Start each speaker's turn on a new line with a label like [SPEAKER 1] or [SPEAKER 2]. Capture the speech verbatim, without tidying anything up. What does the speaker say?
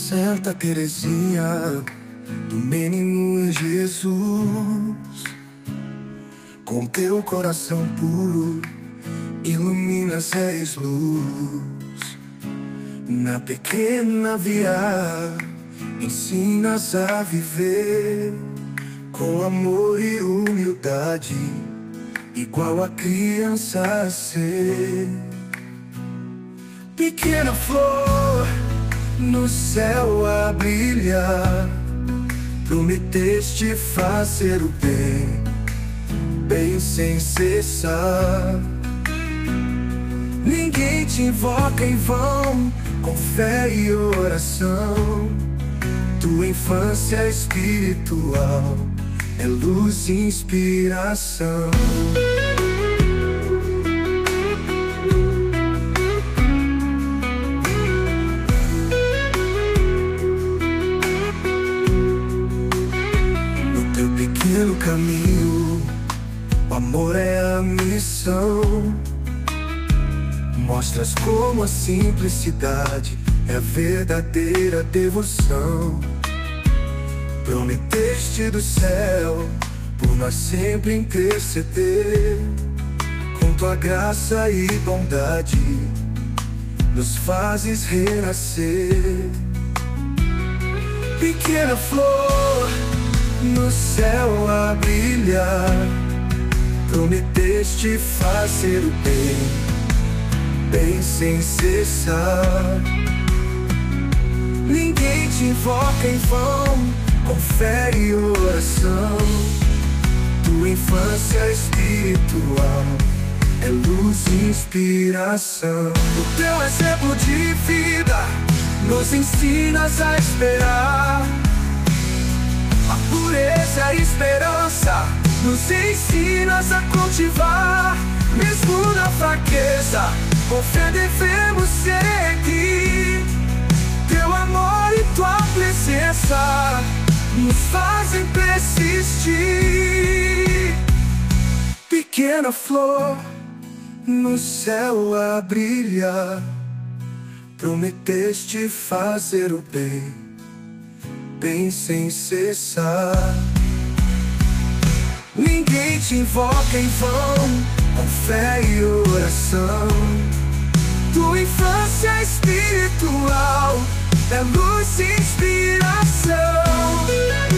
[SPEAKER 1] Santa Teresinha do Menino Jesus, com teu coração puro iluminas, és luz. Na pequena via ensinas a viver com amor e humildade, igual a criança a ser. Pequena flor no céu a brilhar, prometeste fazer o bem, bem sem cessar. Ninguém te invoca em vão, com fé e oração. Tua infância espiritual é luz e inspiração. No teu pequeno caminho, o amor é a missão. Mostras como a simplicidade é a verdadeira devoção. Prometeste do céu por nós sempre interceder. Com tua graça e bondade nos fazes renascer. Pequena flor no céu a brilhar, prometeste fazer o bem, bem sem cessar. Ninguém te invoca em vão, com fé e oração. Tua infância espiritual é luz e inspiração. O teu exemplo de vida nos ensinas a esperar. A pureza e a esperança nos ensinas a cultivar. Mesmo na fraqueza, com fé devemos seguir. Teu amor e tua presença nos fazem persistir. Pequena flor no céu a brilhar, prometeste fazer o bem, bem sem cessar. Ninguém te invoca em vão, com fé e oração. Tua infância espiritual é luz e inspiração.